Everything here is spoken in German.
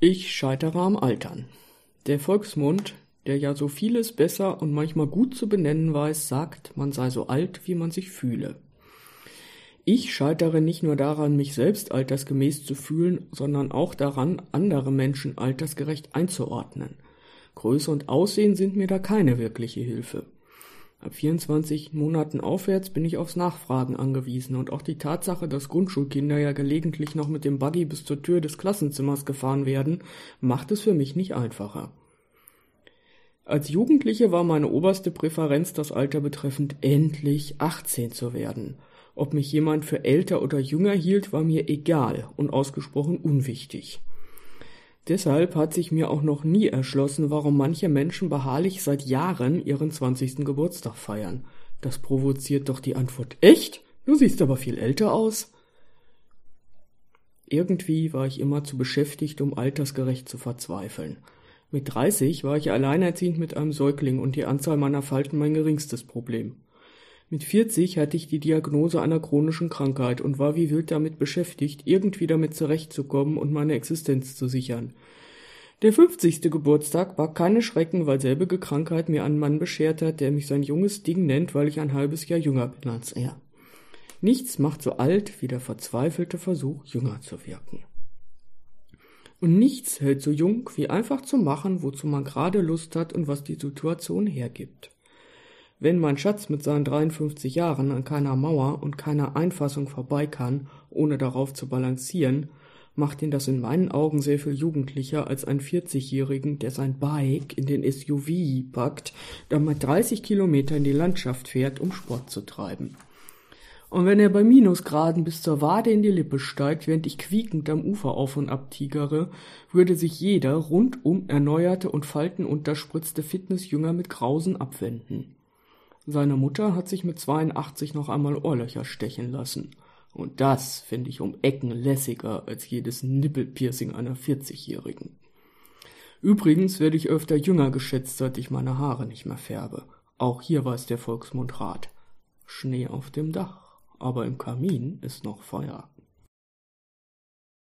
Ich scheitere am Altern. Der Volksmund, der ja so vieles besser und manchmal gut zu benennen weiß, sagt, man sei so alt, wie man sich fühle. Ich scheitere nicht nur daran, mich selbst altersgemäß zu fühlen, sondern auch daran, andere Menschen altersgerecht einzuordnen. Größe und Aussehen sind mir da keine wirkliche Hilfe. Ab 24 Monaten aufwärts bin ich aufs Nachfragen angewiesen und auch die Tatsache, dass Grundschulkinder ja gelegentlich noch mit dem Buggy bis zur Tür des Klassenzimmers gefahren werden, macht es für mich nicht einfacher. Als Jugendliche war meine oberste Präferenz das Alter betreffend, endlich 18 zu werden. Ob mich jemand für älter oder jünger hielt, war mir egal und ausgesprochen unwichtig. Deshalb hat sich mir auch noch nie erschlossen, warum manche Menschen beharrlich seit Jahren ihren 20. Geburtstag feiern. Das provoziert doch die Antwort: Echt? Du siehst aber viel älter aus. Irgendwie war ich immer zu beschäftigt, um altersgerecht zu verzweifeln. Mit 30 war ich alleinerziehend mit einem Säugling und die Anzahl meiner Falten mein geringstes Problem. Mit 40 hatte ich die Diagnose einer chronischen Krankheit und war wie wild damit beschäftigt, irgendwie damit zurechtzukommen und meine Existenz zu sichern. Der 50. Geburtstag war keine Schrecken, weil selbige Krankheit mir einen Mann beschert hat, der mich sein junges Ding nennt, weil ich ein halbes Jahr jünger bin als er. Nichts macht so alt wie der verzweifelte Versuch, jünger zu wirken. Und nichts hält so jung, wie einfach zu machen, wozu man gerade Lust hat und was die Situation hergibt. Wenn mein Schatz mit seinen 53 Jahren an keiner Mauer und keiner Einfassung vorbei kann, ohne darauf zu balancieren, macht ihn das in meinen Augen sehr viel jugendlicher als einen 40-Jährigen, der sein Bike in den SUV packt, dann mit 30 Kilometer in die Landschaft fährt, um Sport zu treiben. Und wenn er bei Minusgraden bis zur Wade in die Lippe steigt, während ich quiekend am Ufer auf und ab tigere, würde sich jeder rundum erneuerte und faltenunterspritzte Fitnessjünger mit Grausen abwenden. Seine Mutter hat sich mit 82 noch einmal Ohrlöcher stechen lassen. Und das finde ich um Ecken lässiger als jedes Nippelpiercing einer 40-Jährigen. Übrigens werde ich öfter jünger geschätzt, seit ich meine Haare nicht mehr färbe. Auch hier weiß der Volksmund Rat. Schnee auf dem Dach, aber im Kamin ist noch Feuer.